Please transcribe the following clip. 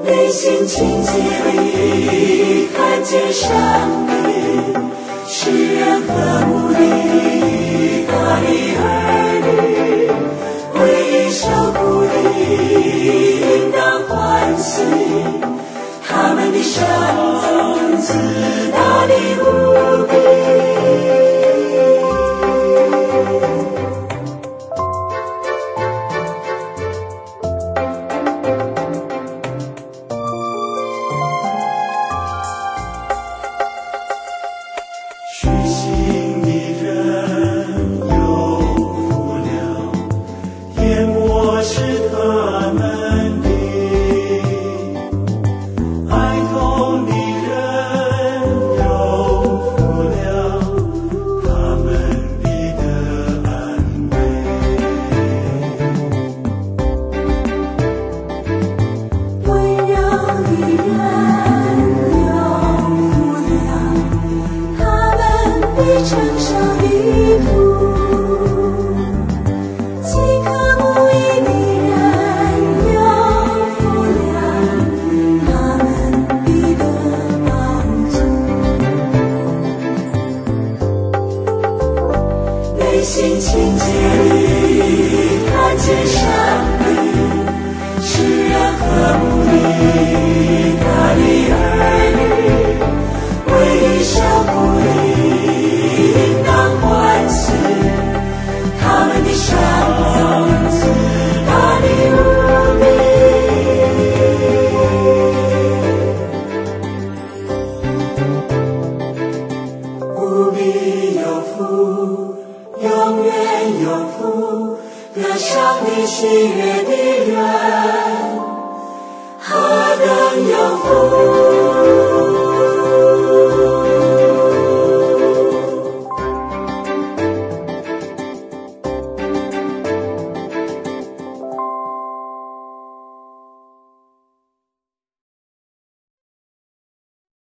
内心清洁里看见上帝，使人和睦的他的儿女，为受苦的应当欢喜，他们的神自大的无比。心清洁里看见上帝，使人和睦的他的儿女，为受苦的应当欢喜，他们的神自大的无比，无比有福，永远有福，得上帝喜悦的人，何等有福！